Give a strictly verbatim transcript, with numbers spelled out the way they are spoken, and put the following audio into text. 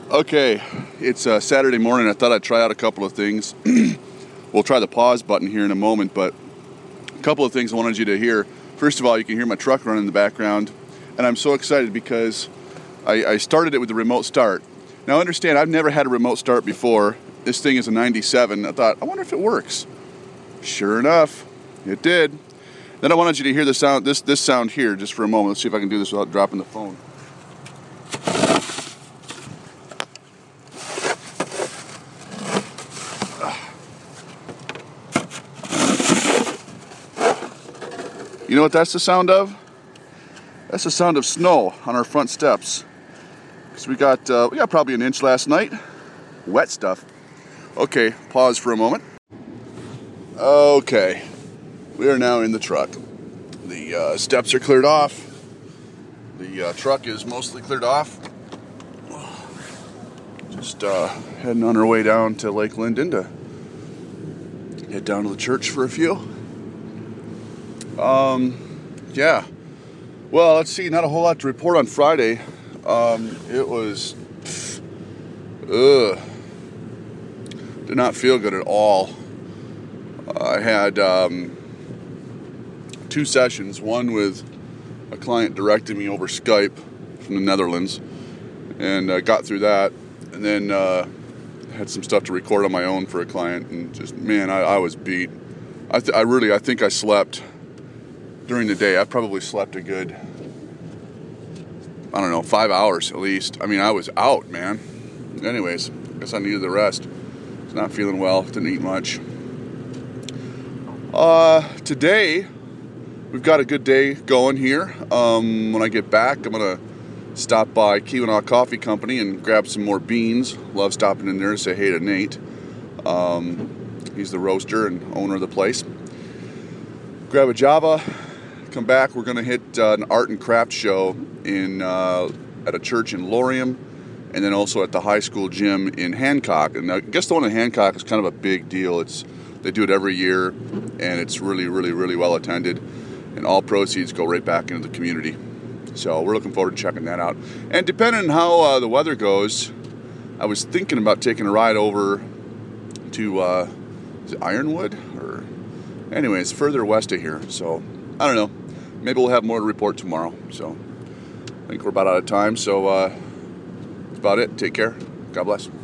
Okay, it's uh, Saturday morning. I thought I'd try out a couple of things. We'll try the pause button here in a moment, but a couple of things I wanted you to hear. First of all, you can hear my truck running in the background, and I'm so excited because I, I started it with the remote start. Now understand, I've never had a remote start before. This thing is a ninety-seven. I thought, I wonder if it works. Sure enough, it did. Then I wanted you to hear the sound, this this sound here, just for a moment. Let's see if I can do this without dropping the phone. You know what that's the sound of? That's the sound of snow on our front steps. Because we got uh, we got probably an inch last night. Wet stuff. Okay, pause for a moment. Okay, we are now in the truck. The uh, steps are cleared off. The uh, truck is mostly cleared off. Just uh, heading on our way down to Lake Linden to head down to the church for a few. Um, yeah. Well, let's see, not a whole lot to report on Friday. Um, it was, pff, ugh, did not feel good at all. I had um, two sessions, one with a client directing me over Skype from the Netherlands, and I got through that, and then uh, had some stuff to record on my own for a client, and just, man, I, I was beat. I, th- I really, I think I slept during the day. I probably slept a good, I don't know, five hours at least. I mean, I was out, man. Anyways, I guess I needed the rest. Was not feeling well, didn't eat much. Uh, today, we've got a good day going here. Um, when I get back, I'm going to stop by Keweenaw Coffee Company and grab some more beans. Love stopping in there to say hey to Nate. Um, he's the roaster and owner of the place. Grab a Java. Come back, we're going to hit uh, an art and craft show in uh, at a church in Lorium, and then also at the high school gym in Hancock. And I guess the one in Hancock is kind of a big deal. It's they do it every year, and it's really, really, really well attended. And all proceeds go right back into the community. So we're looking forward to checking that out. And depending on how uh, the weather goes, I was thinking about taking a ride over to uh, is it Ironwood, or anyways, further west of here. So I don't know. Maybe we'll have more to report tomorrow. So I think we're about out of time. So uh, that's about it. Take care. God bless.